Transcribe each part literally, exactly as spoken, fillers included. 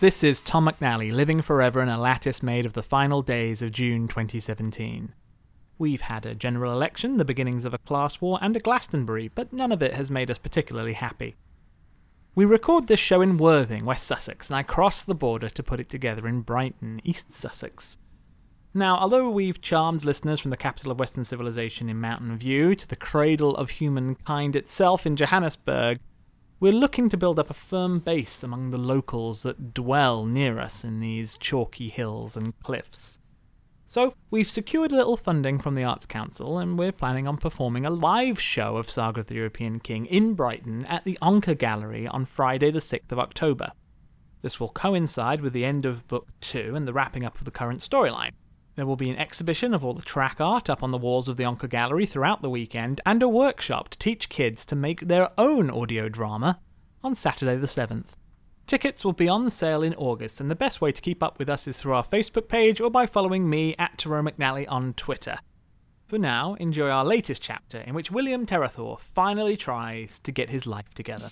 This is Tom McNally, living forever in a lattice made of the final days of June twenty seventeen. We've had a general election, the beginnings of a class war, and a Glastonbury, but none of it has made us particularly happy. We record this show in Worthing, West Sussex, and I crossed the border to put it together in Brighton, East Sussex. Now, although we've charmed listeners from the capital of Western civilization in Mountain View to the cradle of humankind itself in Johannesburg, we're looking to build up a firm base among the locals that dwell near us in these chalky hills and cliffs. So, we've secured a little funding from the Arts Council, and we're planning on performing a live show of Saga of the European King in Brighton at the Onca Gallery on Friday the sixth of October. This will coincide with the end of Book two and the wrapping up of the current storyline. There will be an exhibition of all the track art up on the walls of the Onca Gallery throughout the weekend, and a workshop to teach kids to make their own audio drama on Saturday the seventh. Tickets will be on sale in August, and the best way to keep up with us is through our Facebook page or by following me at Tyrone McNally on Twitter. For now, enjoy our latest chapter in which William Terrathor finally tries to get his life together.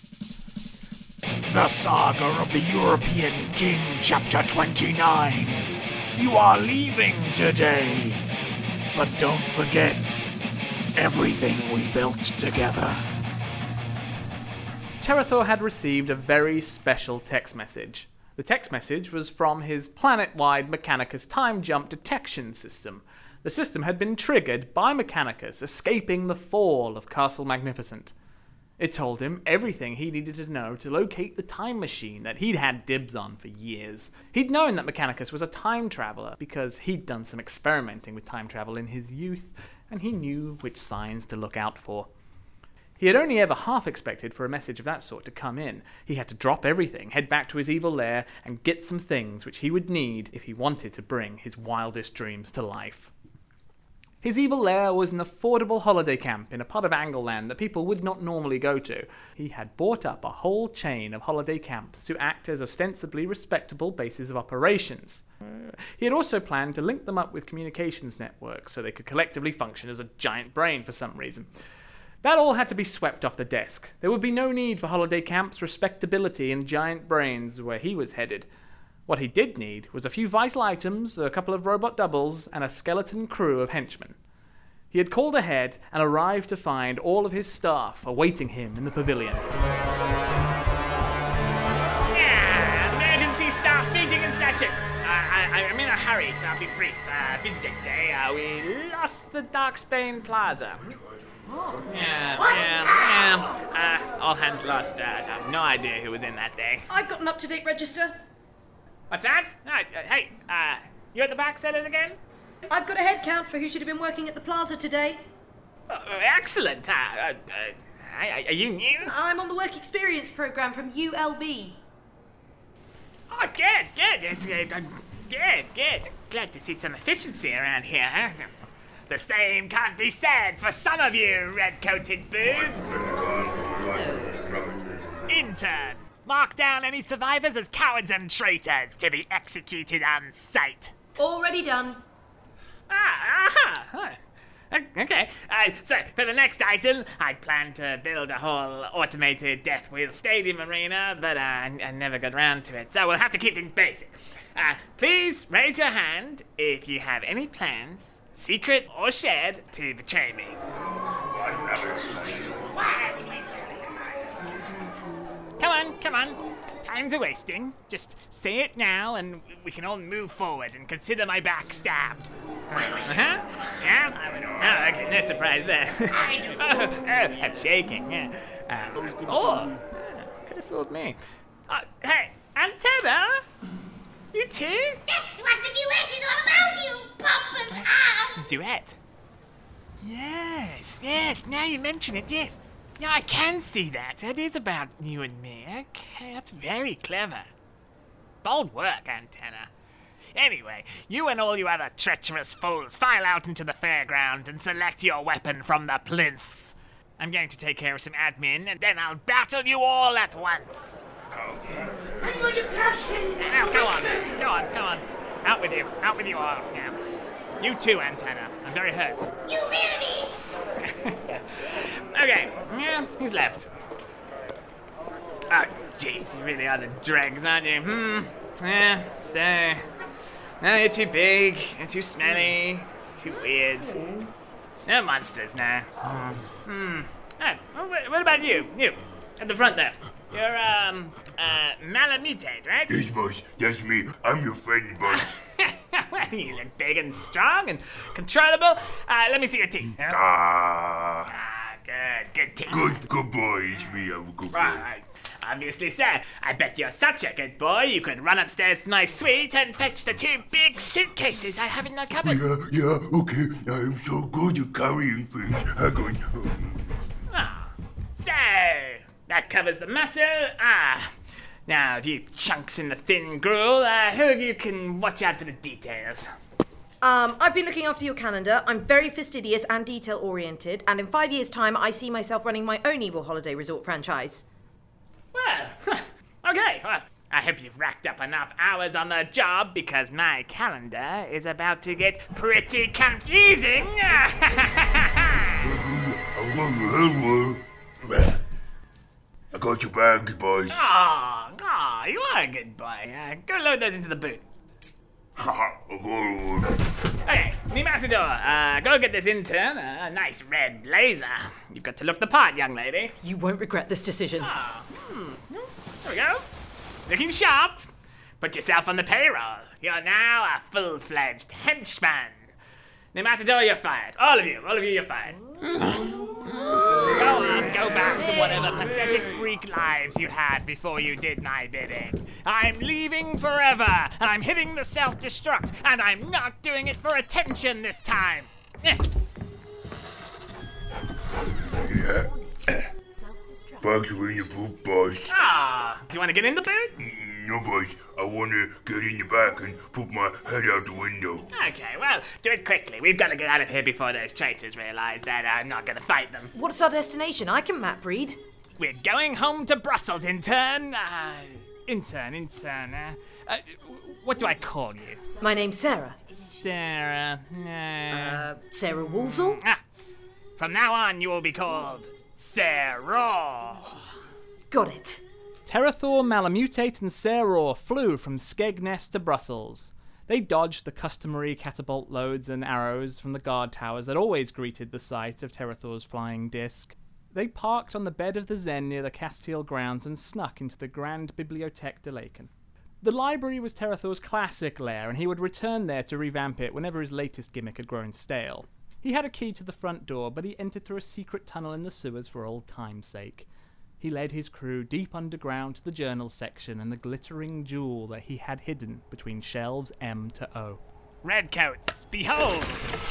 The Saga of the European King, Chapter twenty-nine. You are leaving today. But don't forget everything we built together. Terrathor had received a very special text message. The text message was from his planet-wide Mechanicus time jump detection system. The system had been triggered by Mechanicus escaping the fall of Castle Magnificent. It told him everything he needed to know to locate the time machine that he'd had dibs on for years. He'd known that Mechanicus was a time traveler because he'd done some experimenting with time travel in his youth, and he knew which signs to look out for. He had only ever half expected for a message of that sort to come in. He had to drop everything, head back to his evil lair, and get some things which he would need if he wanted to bring his wildest dreams to life. His evil lair was an affordable holiday camp in a part of Angleland that people would not normally go to. He had bought up a whole chain of holiday camps to act as ostensibly respectable bases of operations. He had also planned to link them up with communications networks so they could collectively function as a giant brain for some reason. That all had to be swept off the desk. There would be no need for holiday camps, respectability, and giant brains where he was headed. What he did need was a few vital items, a couple of robot doubles, and a skeleton crew of henchmen. He had called ahead and arrived to find all of his staff awaiting him in the pavilion. Yeah, emergency staff meeting in session. Uh, I, I'm in a hurry, so I'll be brief. Uh, busy day today. Uh, we lost the Darksbane Plaza. Yeah, yeah, yeah. Uh, all hands lost. Uh, I have no idea who was in that day. I've got an up-to-date register. What's that? Uh, uh, hey, uh, you at the back said it again? I've got a head count for who should have been working at the plaza today. Uh, excellent. Uh, uh, uh, are you new? I'm on the work experience program from U L B. Oh, good, good. It's good. Uh, good, good. Glad to see some efficiency around here, huh? The same can't be said for some of you red-coated boobs. Intern, mark down any survivors as cowards and traitors to be executed on sight. Already done. Ah, aha. Huh. Okay, uh, so for the next item, I plan to build a whole automated Death Wheel Stadium arena, but uh, I, I never got around to it, so we'll have to keep things basic. Uh, please raise your hand if you have any plans, secret or shared, to betray me. Come on, come on. Time's a wasting. Just say it now and we can all move forward and consider my back stabbed. Uh-huh. Yeah? I was, oh, okay, no surprise there. oh, oh, I'm shaking, yeah. Uh, oh, could have fooled me. Uh, hey, Antenna? You too? That's what the duet is all about, you pompous ass! Duet? Yes, yes, now you mention it, yes. Yeah, I can see that. It is about you and me. Okay, that's very clever. Bold work, Antenna. Anyway, you and all you other treacherous fools file out into the fairground and select your weapon from the plinths. I'm going to take care of some admin, and then I'll battle you all at once. Okay. I'm going to crush him. Now, go on, go on, go on. Out with you, out with you all. Now. You too, Antenna. I'm very hurt. You will be. Okay, yeah, he's left. Oh, jeez, you really are the dregs, aren't you? Hmm. Yeah, so... No, you're too big, you're too smelly, too weird. No monsters now. Hmm. Oh, well, what about you? You, at the front there. You're, um, uh, Malamutate, right? Yes, boss. That's me. I'm your friend, boss. Well, you look big and strong and controllable. Uh, let me see your teeth. Huh? Ah. Ah, good, good teeth. Good, good boy. It's me. I'm a good boy. Right. Obviously, sir. I bet you're such a good boy, you could run upstairs to my suite and fetch the two big suitcases I have in the cupboard. Yeah, yeah, okay. I'm so good at carrying things. Hang on. Ah, so, that covers the muscle. Ah, now, if you chunks in the thin gruel, uh, who of you can watch out for the details? Um, I've been looking after your calendar. I'm very fastidious and detail-oriented, and in five years' time, I see myself running my own evil holiday resort franchise. Well, okay, well, I hope you've racked up enough hours on the job because my calendar is about to get pretty confusing. I got your bags, boys. Aw, aw, you are a good boy. Uh, go load those into the boot. Okay, mi matador, uh, go get this intern a nice red blazer. You've got to look the part, young lady. You won't regret this decision. Ah, hmm. There we go. Looking sharp. Put yourself on the payroll. You're now a full-fledged henchman. No matador, you're fired. All of you, all of you, you're fired. Go on, go back to whatever pathetic freak lives you had before you did my bidding. I'm leaving forever, and I'm hitting the self-destruct, and I'm not doing it for attention this time. Eh. Yeah. Bags are in your boot, boss. Ah, do you want to get in the boot? No, boss. I want to get in the back and put my head out the window. Okay, well, do it quickly. We've got to get out of here before those traitors realize that I'm not going to fight them. What's our destination? I can map read. We're going home to Brussels, intern. Uh, intern, intern. Uh, uh, what do I call you? My name's Sarah. Sarah. No. Uh, Sarah Woolsall? Ah, from now on, you will be called Sarah. Got it. Terathor, Malamutate, and Saror flew from Skegness to Brussels. They dodged the customary catapult loads and arrows from the guard towers that always greeted the sight of Terathor's flying disc. They parked on the bed of the Zen near the Castile grounds and snuck into the Grand Bibliothèque de Laeken. The library was Terathor's classic lair, and he would return there to revamp it whenever his latest gimmick had grown stale. He had a key to the front door, but he entered through a secret tunnel in the sewers for old time's sake. He led his crew deep underground to the journal section and the glittering jewel that he had hidden between shelves M to O. Redcoats, behold!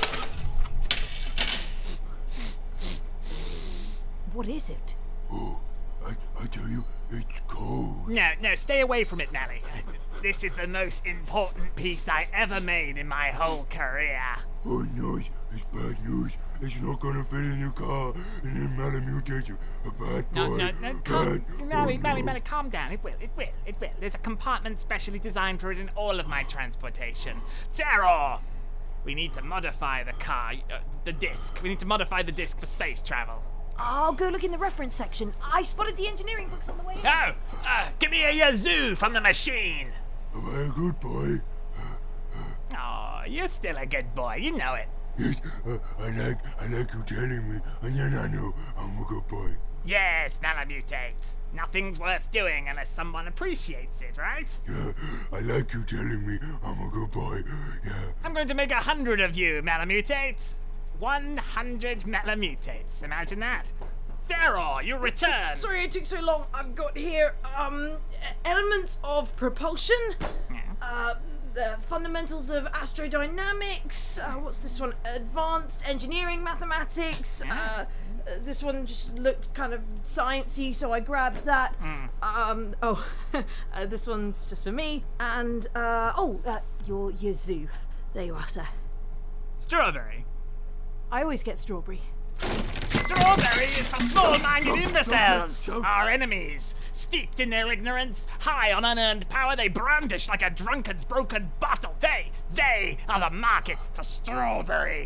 What is it? Oh, I, I tell you, it's cold. No, no, stay away from it, Mally. This is the most important piece I ever made in my whole career. Oh, no, it's bad news. It's not gonna fit in the car, and then Malamutate you. A bad boy. No, no, no, calm, Bad. Mally, Oh, Mally, no. Mally, calm down. It will, it will, it will. There's a compartment specially designed for it in all of my transportation. Terror! We need to modify the car, uh, the disc. We need to modify the disc for space travel. I'll go look in the reference section. I spotted the engineering books on the way in. Oh, uh, give me a yazoo from the machine. Am I a good boy? Oh, you're still a good boy. You know it. Yes, uh, I like I like you telling me, and then I know I'm a good boy. Yes, Malamutate. Nothing's worth doing unless someone appreciates it, right? Yeah, I like you telling me I'm a good boy. Yeah. I'm going to make a hundred of you, Malamutates. One hundred Malamutates. Imagine that. Sarah, you return. Sorry it took so long. I've got here, um, elements of propulsion. Yeah. Uh, the fundamentals of astrodynamics. Uh, what's this one? Advanced engineering mathematics. Uh, uh, this one just looked kind of sciencey, so I grabbed that. Um, oh, uh, this one's just for me. And uh, oh, uh, your your zoo. There you are, sir. Strawberry. I always get strawberry. Strawberry is for small-minded imbeciles, our enemies. Steeped in their ignorance, high on unearned power, they brandish like a drunkard's broken bottle. They, they are the market for strawberry.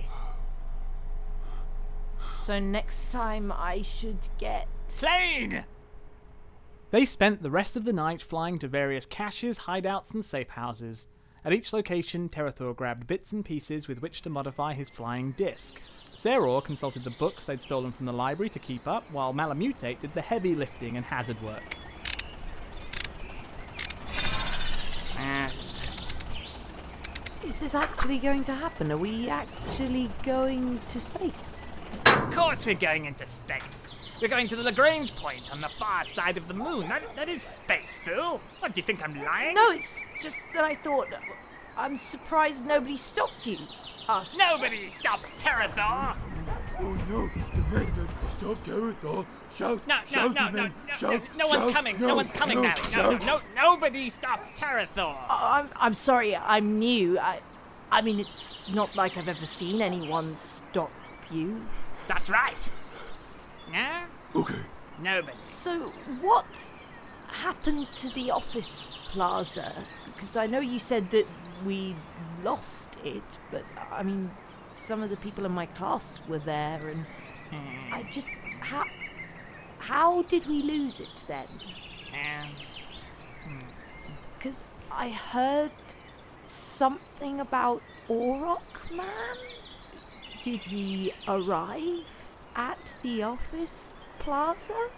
So next time I should get. Plain. They spent the rest of the night flying to various caches, hideouts, and safe houses. At each location, Terathor grabbed bits and pieces with which to modify his flying disc. Seror consulted the books they'd stolen from the library to keep up, while Malamutate did the heavy lifting and hazard work. Is this actually going to happen? Are we actually going to space? Of course we're going into space. We're going to the Lagrange point on the far side of the moon. That, that is space, fool. What, do you think I'm lying? No, it's just that I thought... I'm surprised nobody stopped you. Us. Nobody stops Terathor. Oh no, the men that stop Terathor. Shout, No, no, shout, no, the no, men. no, shout, no, no one's shout, coming. No, no one's coming, no, Mally. No, no, shout. no, nobody stops Terathor. I'm, I'm sorry, I'm new. I, I mean, it's not like I've ever seen anyone stop you. That's right. Yeah? Okay, Nobody. So, what happened to the office plaza? Because I know you said that we lost it, but I mean, some of the people in my class were there, and I just how how did we lose it then? Um, Because I heard something about Orok Man. Did he arrive at the office plaza?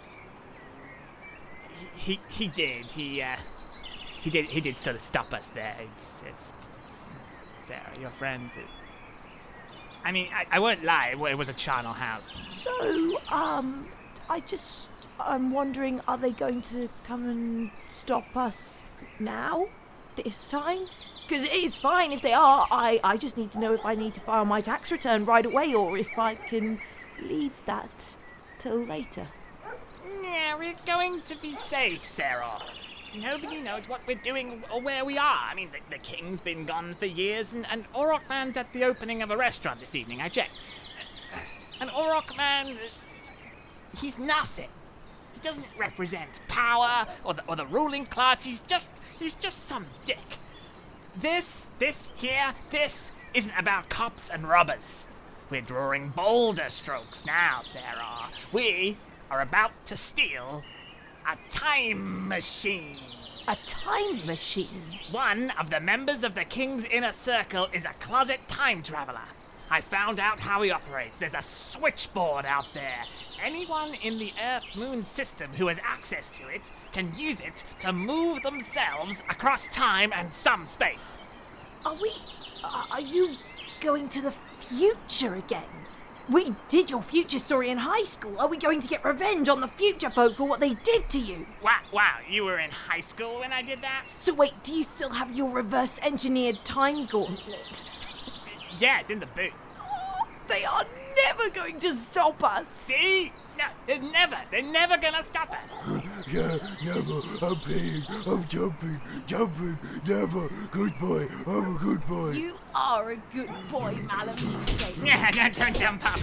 he, he he did. He uh he did he did sort of stop us there. It's it's, it's Sarah, your friends. It, I mean, I, I won't lie. It, wa- it was a charnel house. So, um, I just, I'm wondering, are they going to come and stop us now? This time? Because it is fine if they are. I, I just need to know if I need to file my tax return right away or if I can leave that till later. Yeah, we're going to be safe, Sarah. Nobody knows what we're doing or where we are. I mean, the, the king's been gone for years, and, and Orok Man's at the opening of a restaurant this evening. I checked. And Orok Man, uh, he's nothing. He doesn't represent power or the, or the ruling class. He's just, he's just some dick. This, this here, this isn't about cops and robbers. We're drawing bolder strokes now, Sarah. We are about to steal a time machine. A time machine? One of the members of the King's Inner Circle is a closet time traveler. I found out how he operates. There's a switchboard out there. Anyone in the Earth-Moon system who has access to it can use it to move themselves across time and some space. Are we, uh, are you going to the future again? We did your future story in high school. Are we going to get revenge on the future folk for what they did to you? Wow, wow, you were in high school when I did that? So wait, do you still have your reverse engineered time gauntlet? Yeah, it's in the boot. They are never going to stop us. See? No, they're never, they're never gonna stop us. yeah, never. I'm playing. I'm jumping, jumping. Never. Good boy. I'm a good boy. You are a good boy, Malamutate. Yeah, no, don't jump up.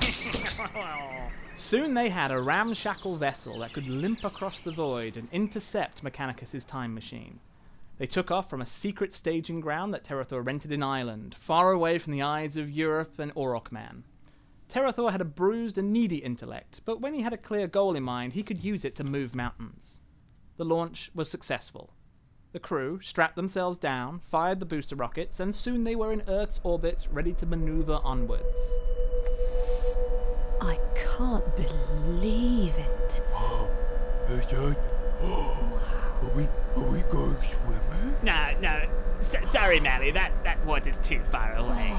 Soon they had a ramshackle vessel that could limp across the void and intercept Mechanicus's time machine. They took off from a secret staging ground that Terathor rented in Ireland, far away from the eyes of Europe and Orok Man. Terathor had a bruised and needy intellect, but when he had a clear goal in mind, he could use it to move mountains. The launch was successful. The crew strapped themselves down, fired the booster rockets, and soon they were in Earth's orbit, ready to maneuver onwards. I can't believe it. Oh, is that? Oh, are we, are we going swimming? No, no, S- sorry, Mally, that, that water's too far away.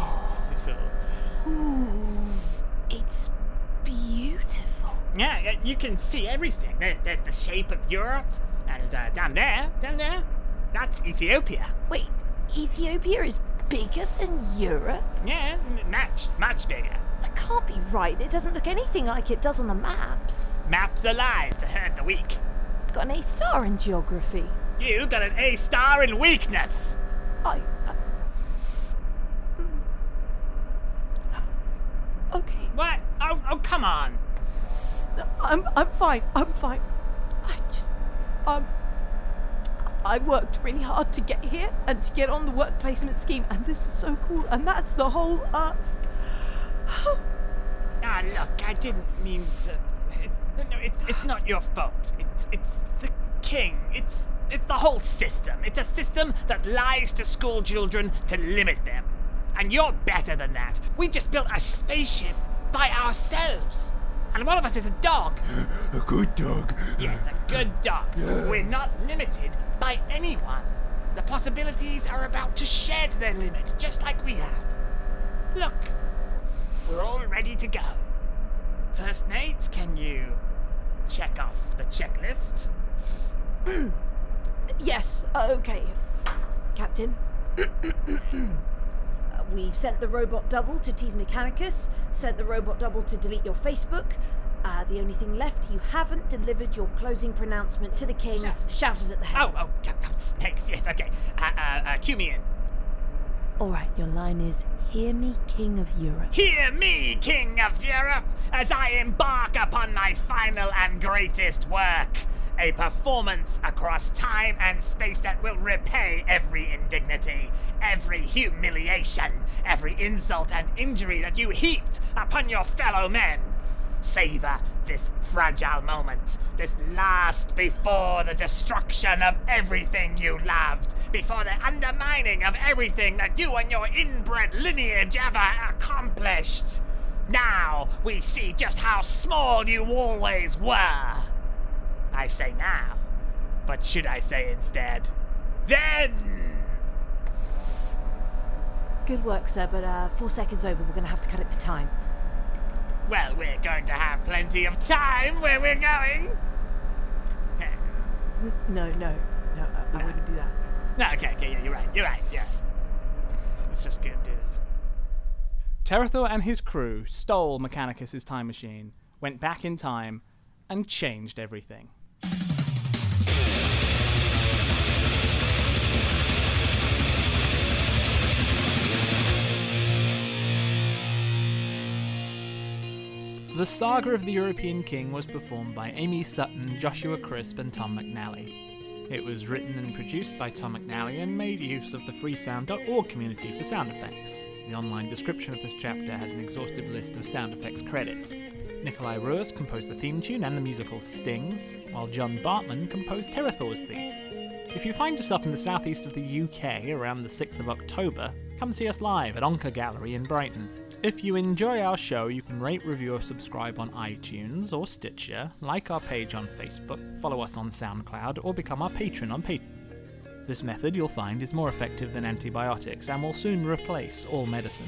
It's beautiful. Yeah, yeah, you can see everything. There's, there's the shape of Europe, and uh, down there, down there, that's Ethiopia. Wait, Ethiopia is bigger than Europe? Yeah, m- much, much bigger. That can't be right. It doesn't look anything like it does on the maps. Maps are lies to hurt the weak. Got an A star in geography. You got an A star in weakness. I. Uh, okay, What? Oh, oh, come on. I'm I'm fine. I'm fine. I just um. I worked really hard to get here and to get on the work placement scheme, and this is so cool. And that's the whole Earth. Ah, look, I didn't mean to. No, no, it's it's not your fault. It's it's the king. It's it's the whole system. It's a system that lies to school children to limit them. And you're better than that. We just built a spaceship by ourselves. And one of us is a dog. A good dog. Yes, a good dog. We're not limited by anyone. The possibilities are about to shed their limit, just like we have. Look, we're all ready to go. First mate, can you check off the checklist? Yes, okay. Captain. Uh, We've sent the robot double to tease Mechanicus, sent the robot double to delete your Facebook. Uh, the only thing left, you haven't delivered your closing pronouncement to the king, shouted at the head. Oh, oh, oh, snakes, yes, okay. Uh, uh, uh, cue me in. All right, your line is, hear me, King of Europe. Hear me, King of Europe, as I embark upon my final and greatest work. A performance across time and space that will repay every indignity, every humiliation, every insult and injury that you heaped upon your fellow men. Savor this fragile moment, this last before the destruction of everything you loved, before the undermining of everything that you and your inbred lineage ever accomplished. Now we see just how small you always were. I say now, but should I say instead, then? Good work, sir, but uh, four seconds over. We're going to have to cut it for time. Well, we're going to have plenty of time where we're going. N- no, no, no, I, I wouldn't do that. No, okay, okay, yeah, you're right, you're right, yeah. Let's just go do this. Terethor and his crew stole Mechanicus' time machine, went back in time, and changed everything. The Saga of the European King was performed by Amy Sutton, Joshua Crisp, and Tom McNally. It was written and produced by Tom McNally and made use of the freesound dot org community for sound effects. The online description of this chapter has an exhaustive list of sound effects credits. Nikolai Ruiz composed the theme tune and the musical Stings, while John Bartman composed Terethor's theme. If you find yourself in the southeast of the U K around the sixth of October, come see us live at Onca Gallery in Brighton. If you enjoy our show, you can rate, review, or subscribe on iTunes or Stitcher, like our page on Facebook, follow us on SoundCloud, or become our patron on Patreon. This method, you'll find, is more effective than antibiotics and will soon replace all medicine.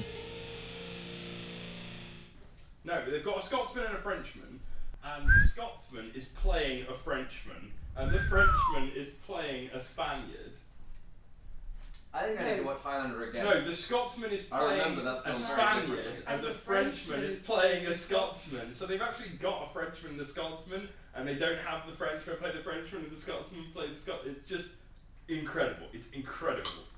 No, they've got a Scotsman and a Frenchman, and the Scotsman is playing a Frenchman, and the Frenchman is playing a Spaniard. I think I need to watch Highlander again. No, the Scotsman is I playing remember that a song very Spaniard, differently. and the Frenchman is playing a Scotsman. So they've actually got a Frenchman and a Scotsman, and they don't have the Frenchman play the Frenchman and the Scotsman play the Scotsman. It's just incredible. It's incredible.